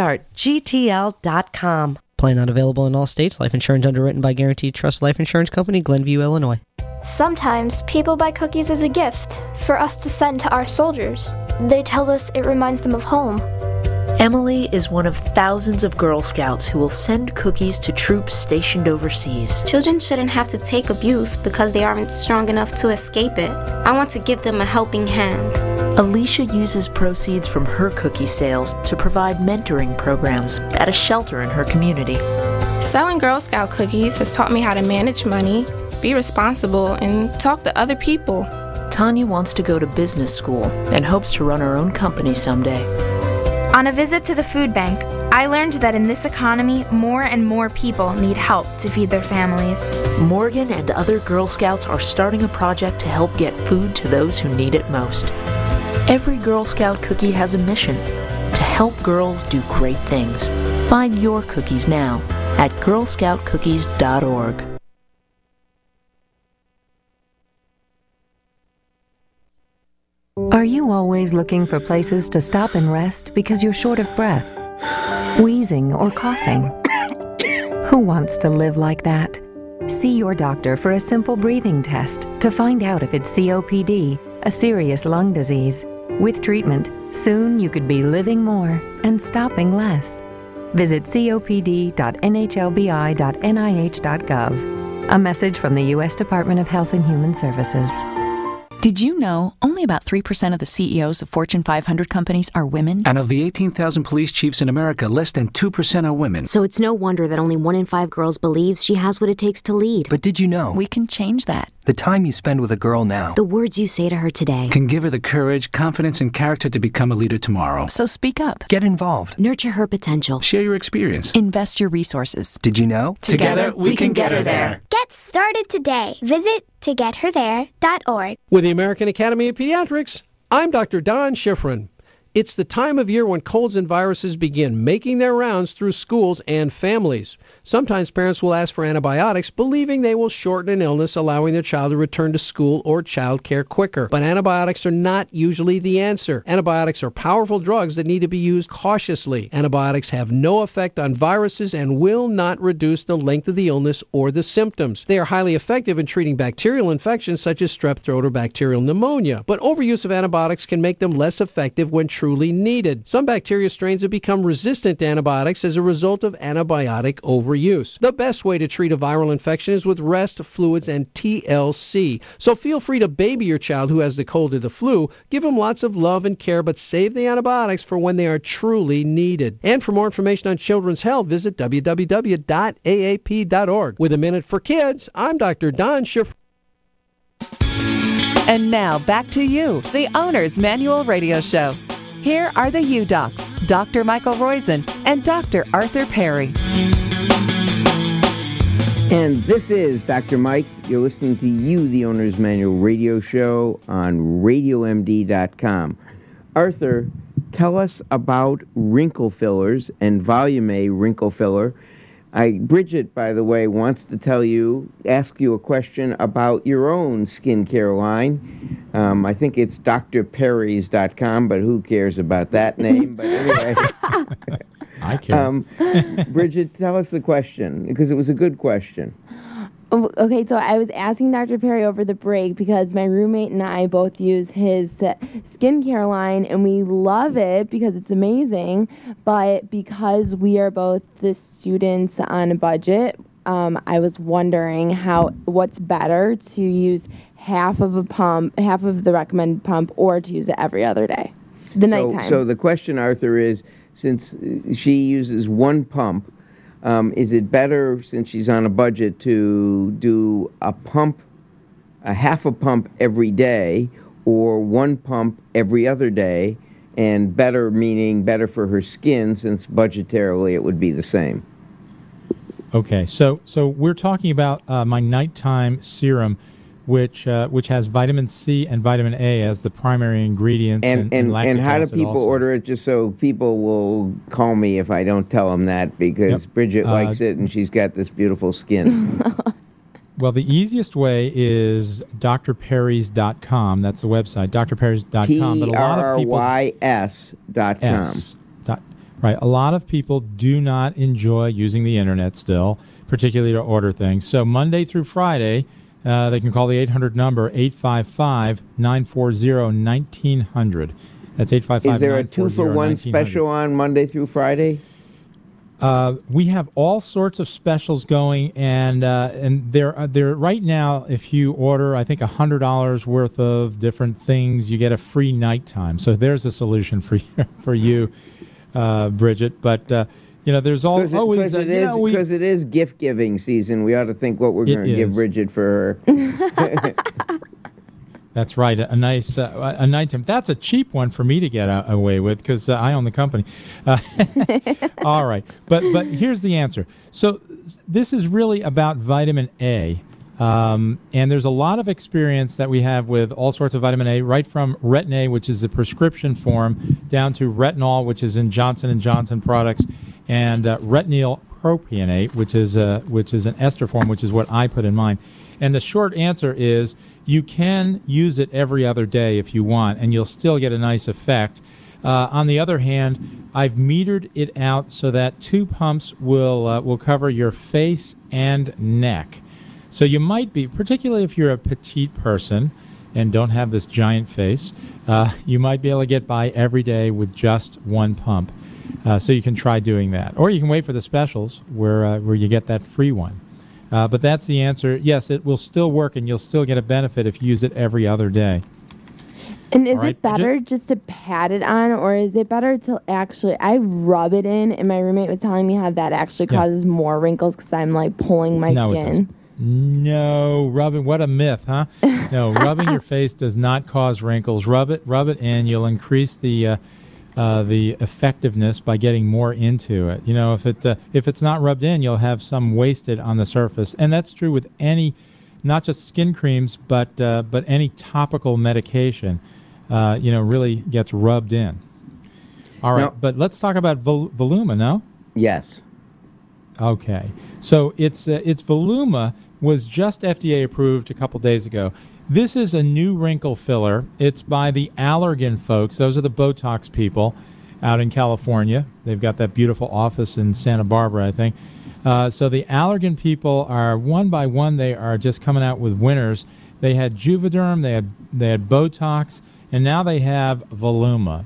[SPEAKER 22] GreatStartGTL.com.
[SPEAKER 23] Plan not available in all states. Life insurance underwritten by Guaranteed Trust Life Insurance Company, Glenview, Illinois.
[SPEAKER 24] Sometimes people buy cookies as a gift for us to send to our soldiers. They tell us it reminds them of home.
[SPEAKER 25] Emily is one of thousands of Girl Scouts who will send cookies to troops stationed overseas.
[SPEAKER 13] Children shouldn't have to take abuse because they aren't strong enough to escape it. I want to give them a helping hand.
[SPEAKER 25] Alicia uses proceeds from her cookie sales to provide mentoring programs at a shelter in her community.
[SPEAKER 26] Selling Girl Scout cookies has taught me how to manage money, be responsible, and talk to other people.
[SPEAKER 25] Tanya wants to go to business school and hopes to run her own company someday.
[SPEAKER 24] On a visit to the food bank,
[SPEAKER 4] I learned that in this economy, more and more people need help to feed their families.
[SPEAKER 25] Morgan and other Girl Scouts are starting a project to help get food to those who need it most. Every Girl Scout cookie has a mission: to help girls do great things. Find your cookies now at girlscoutcookies.org.
[SPEAKER 18] Are you always looking for places to stop and rest because you're short of breath, wheezing, or coughing? Who wants to live like that? See your doctor for a simple breathing test to find out if it's COPD, a serious lung disease. With treatment, soon you could be living more and stopping less. Visit copd.nhlbi.nih.gov. A message from the U.S. Department of Health and Human Services.
[SPEAKER 5] Did you know only about 3% of the CEOs of Fortune 500 companies are women?
[SPEAKER 14] And of the 18,000 police chiefs in America, less than 2% are women.
[SPEAKER 15] So it's no wonder that only 1 in 5 girls believes she has what it takes to lead.
[SPEAKER 16] But did you know?
[SPEAKER 5] We can change that.
[SPEAKER 16] The time you spend with a girl now,
[SPEAKER 15] the words you say to her today,
[SPEAKER 14] can give her the courage, confidence, and character to become a leader tomorrow.
[SPEAKER 5] So speak up.
[SPEAKER 16] Get involved.
[SPEAKER 15] Nurture her potential.
[SPEAKER 14] Share your experience.
[SPEAKER 5] Invest your resources.
[SPEAKER 16] Did you know?
[SPEAKER 14] Together we can get her there.
[SPEAKER 24] Get started today. Visit togetherthere.org.
[SPEAKER 19] With the American Academy of Pediatrics, I'm Dr. Don Schifrin. It's the time of year when colds and viruses begin making their rounds through schools and families. Sometimes parents will ask for antibiotics, believing they will shorten an illness, allowing their child to return to school or child care quicker. But antibiotics are not usually the answer. Antibiotics are powerful drugs that need to be used cautiously. Antibiotics have no effect on viruses and will not reduce the length of the illness or the symptoms. They are highly effective in treating bacterial infections such as strep throat or bacterial pneumonia. But overuse of antibiotics can make them less effective when truly needed. Some bacteria strains have become resistant to antibiotics as a result of antibiotic overuse. The best way to treat a viral infection is with rest, fluids, and TLC. So feel free to baby your child who has the cold or the flu. Give them lots of love and care, but save the antibiotics for when they are truly needed. And for more information on children's health, visit www.aap.org. With a Minute for Kids, I'm Dr. Don Schifrin.
[SPEAKER 1] And now back to you, the Owner's Manual Radio Show. Here are the U-Docs, Dr. Michael Roizen and Dr. Arthur Perry.
[SPEAKER 2] And this is Dr. Mike. You're listening to You, the Owner's Manual Radio Show on RadioMD.com. Arthur, tell us about wrinkle fillers and Volume A wrinkle filler. Bridget, by the way, wants to ask you a question about your own skincare line. I think it's drperrys.com, but who cares about that name? But anyway.
[SPEAKER 21] I care.
[SPEAKER 2] Bridget, tell us the question, because it was a good question.
[SPEAKER 3] Okay, so I was asking Dr. Perry over the break because my roommate and I both use his skincare line, and we love it because it's amazing. But because we are both the students on a budget, I was wondering what's better, to use half of the recommended pump, or to use it every other day, nighttime.
[SPEAKER 2] So the question, Arthur, is, since she uses one pump, is it better, since she's on a budget, to do a half a pump every day, or one pump every other day? And better meaning better for her skin, since budgetarily it would be the same.
[SPEAKER 21] Okay, so we're talking about my nighttime serum, which has vitamin C and vitamin A as the primary ingredients. And
[SPEAKER 2] how do people order it? Just so people will call me if I don't tell them that, because Bridget likes it and she's got this beautiful skin.
[SPEAKER 21] Well, the easiest way is drperrys.com. That's the website, drperrys.com. But a lot of people,
[SPEAKER 2] PRYS.com.
[SPEAKER 21] Right. A lot of people do not enjoy using the internet still, particularly to order things. So Monday through Friday, they can call the 800 number, 855-940-1900. That's 855-940-1900.
[SPEAKER 2] Is there a 2-for-1 special on Monday through Friday?
[SPEAKER 21] We have all sorts of specials going, and they're right now, if you order, I think, $100 worth of different things, you get a free nighttime. So there's a solution for you, Bridget. But there's always
[SPEAKER 2] because it is gift giving season. We ought to think what we're going to give Bridget for her.
[SPEAKER 21] That's right. A nice nighttime. That's a cheap one for me to get away with because I own the company. All right. But here's the answer. So this is really about vitamin A. And there's a lot of experience that we have with all sorts of vitamin A, right from Retin-A, which is the prescription form, down to retinol, which is in Johnson & Johnson products, and retinyl propionate, which is an ester form, which is what I put in mine. And the short answer is you can use it every other day if you want, and you'll still get a nice effect. On the other hand, I've metered it out so that 2 pumps will cover your face and neck. So you might be, particularly if you're a petite person and don't have this giant face, you might be able to get by every day with just 1 pump. So you can try doing that. Or you can wait for the specials where you get that free one. But that's the answer. Yes, it will still work, and you'll still get a benefit if you use it every other day.
[SPEAKER 3] And is it better just to pat it on, or is it better to actually, I rub it in, and my roommate was telling me how that actually causes more wrinkles because I'm like pulling my skin.
[SPEAKER 21] No, rubbing, what a myth, huh? No, rubbing your face does not cause wrinkles. Rub it in. You'll increase the effectiveness by getting more into it. You know, if it's not rubbed in, you'll have some wasted on the surface, and that's true with any, not just skin creams, but any topical medication. Really gets rubbed in. All right, but let's talk about Voluma, no?
[SPEAKER 2] Yes.
[SPEAKER 21] Okay, so it's Voluma was just FDA approved a couple days ago. This is a new wrinkle filler. It's by the Allergan folks. Those are the Botox people out in California. They've got that beautiful office in Santa Barbara, I think. So the Allergan people are, one by one, they are just coming out with winners. They had Juvederm, they had Botox, and now they have Voluma,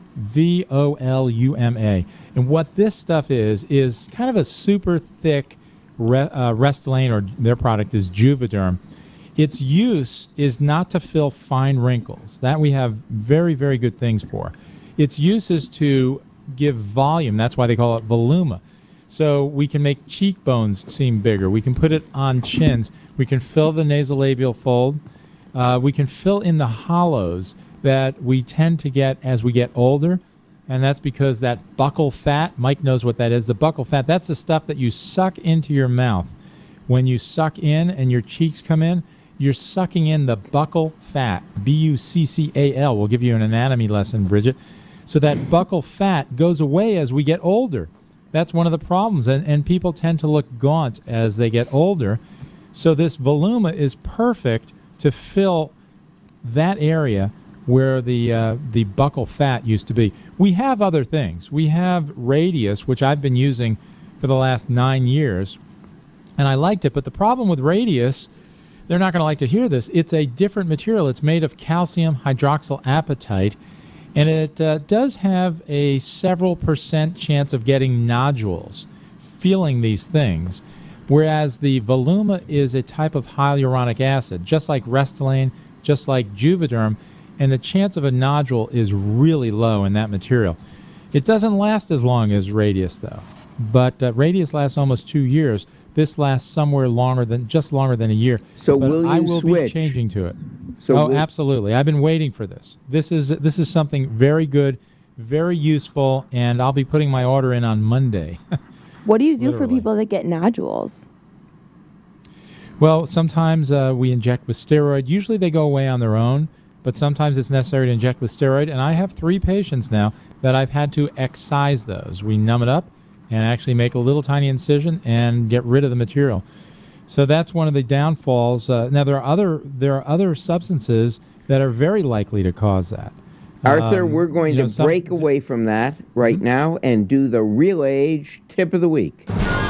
[SPEAKER 21] Voluma. And what this stuff is kind of a super thick Restylane, or their product is Juvederm. Its use is not to fill fine wrinkles. That we have very, very good things for. Its use is to give volume. That's why they call it Voluma. So we can make cheekbones seem bigger. We can put it on chins. We can fill the nasolabial fold. We can fill in the hollows that we tend to get as we get older. And that's because that buccal fat, Mike knows what that is. The buccal fat, that's the stuff that you suck into your mouth. When you suck in and your cheeks come in, you're sucking in the buccal fat, B-U-C-C-A-L. We'll give you an anatomy lesson, Bridget. So that buccal fat goes away as we get older. That's one of the problems, and people tend to look gaunt as they get older. So this Voluma is perfect to fill that area where the buccal fat used to be. We have other things. We have Radius, which I've been using for the last 9 years, and I liked it. But the problem with Radius, they're not going to like to hear this, it's a different material. It's made of calcium hydroxyapatite, and it does have a several % chance of getting nodules, feeling these things, whereas the Voluma is a type of hyaluronic acid, just like Restylane, just like Juvederm, and the chance of a nodule is really low in that material. It doesn't last as long as Radius, though, but Radius lasts almost 2 years. This lasts somewhere longer than a year.
[SPEAKER 2] So
[SPEAKER 21] but
[SPEAKER 2] will you
[SPEAKER 21] I will
[SPEAKER 2] switch?
[SPEAKER 21] Be changing to it.
[SPEAKER 2] So
[SPEAKER 21] absolutely. I've been waiting for this. This is something very good, very useful, and I'll be putting my order in on Monday.
[SPEAKER 3] What do you do for people that get nodules?
[SPEAKER 21] Well, sometimes we inject with steroid. Usually they go away on their own, but sometimes it's necessary to inject with steroid. And I have 3 patients now that I've had to excise those. We numb it up and actually make a little tiny incision and get rid of the material. So that's one of the downfalls. Now there are other substances that are very likely to cause that.
[SPEAKER 2] Arthur, we're going to break away from that right now and do the Real Age Tip of the Week.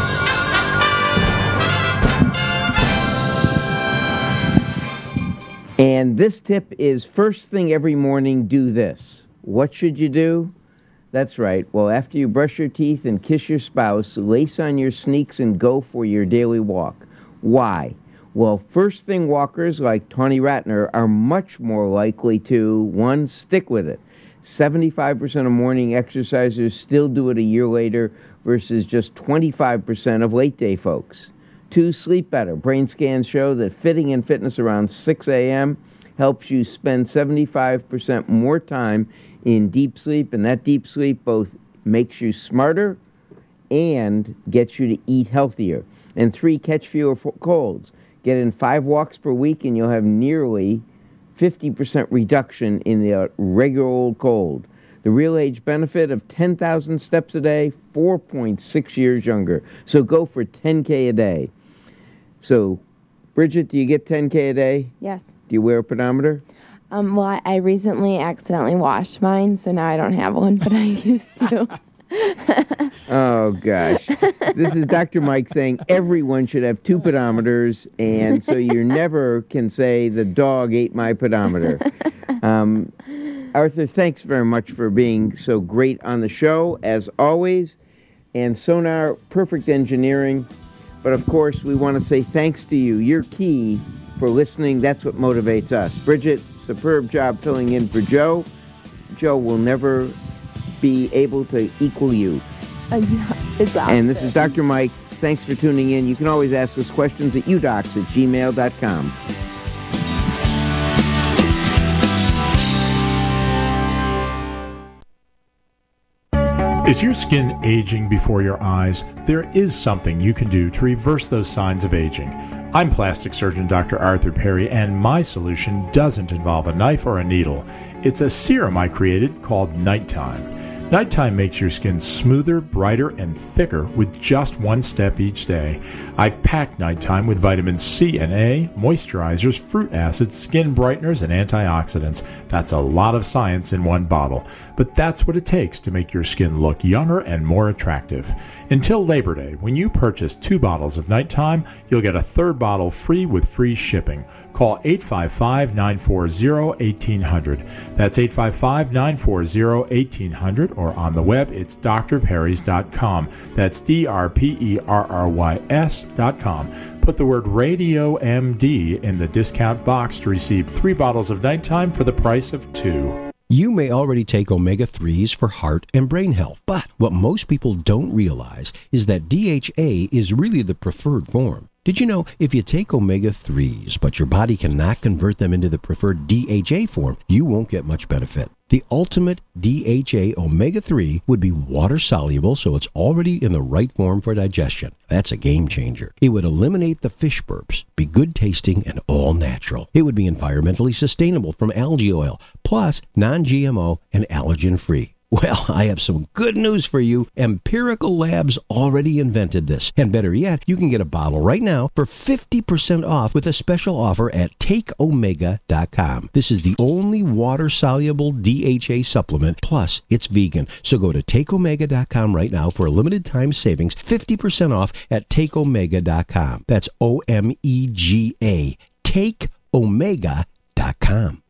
[SPEAKER 2] And this tip is first thing every morning, do this. What should you do? That's right. Well, after you brush your teeth and kiss your spouse, lace on your sneaks and go for your daily walk. Why? Well, first thing walkers like Tony Ratner are much more likely to, 1, stick with it. 75% of morning exercisers still do it a year later versus just 25% of late day folks. 2, sleep better. Brain scans show that fitting in fitness around 6 a.m. helps you spend 75% more time in deep sleep, and that deep sleep both makes you smarter and gets you to eat healthier. And 3, catch fewer colds. Get in 5 walks per week, and you'll have nearly 50% reduction in the regular old cold. The real age benefit of 10,000 steps a day, 4.6 years younger. So go for 10K a day. So, Bridget, do you get 10K a day?
[SPEAKER 3] Yes.
[SPEAKER 2] Do you wear a pedometer?
[SPEAKER 3] Well, I recently accidentally washed mine, so now I don't have one, but I used to.
[SPEAKER 2] Oh, gosh. This is Dr. Mike saying everyone should have 2 pedometers, and so you never can say the dog ate my pedometer. Arthur, thanks very much for being so great on the show, as always. And Sonar, perfect engineering. But, of course, we want to say thanks to you. You're key for listening. That's what motivates us. Bridget, superb job filling in for Joe. Joe will never be able to equal you.
[SPEAKER 3] Exactly.
[SPEAKER 2] And this is Dr. Mike. Thanks for tuning in. You can always ask us questions at udocs@gmail.com.
[SPEAKER 6] Is your skin aging before your eyes? There is something you can do to reverse those signs of aging. I'm plastic surgeon Dr. Arthur Perry, and my solution doesn't involve a knife or a needle. It's a serum I created called Nighttime. Nighttime makes your skin smoother, brighter, and thicker with just 1 step each day. I've packed Nighttime with vitamin C and A, moisturizers, fruit acids, skin brighteners, and antioxidants. That's a lot of science in 1 bottle. But that's what it takes to make your skin look younger and more attractive. Until Labor Day, when you purchase 2 bottles of Nighttime, you'll get a 3rd bottle free with free shipping. Call 855-940-1800. That's 855-940-1800, or on the web, it's drperrys.com. That's DRPERRYS.com. Put the word Radio MD in the discount box to receive 3 bottles of Nighttime for the price of 2.
[SPEAKER 7] You may already take omega-3s for heart and brain health, but what most people don't realize is that DHA is really the preferred form. Did you know if you take omega-3s, but your body cannot convert them into the preferred DHA form, you won't get much benefit? The ultimate DHA omega-3 would be water-soluble, so it's already in the right form for digestion. That's a game changer. It would eliminate the fish burps, be good tasting and all natural. It would be environmentally sustainable from algae oil, plus non-GMO and allergen-free. Well, I have some good news for you. Empirical Labs already invented this. And better yet, you can get a bottle right now for 50% off with a special offer at takeomega.com. This is the only water-soluble DHA supplement, plus it's vegan. So go to takeomega.com right now for a limited time savings, 50% off at takeomega.com. That's OMEGA, takeomega.com.